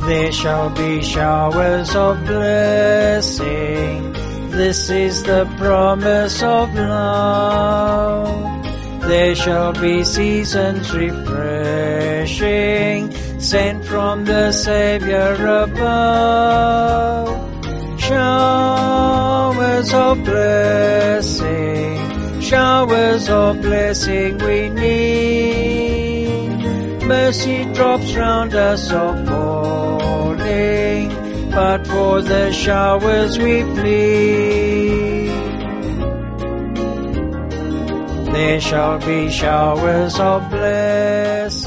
There shall be showers of blessing. This is the promise of love. There shall be seasons refreshing, sent from the Savior above. Showers of blessing we need. Mercy drops round us are falling, but for the showers we plead. There shall be showers of blessing.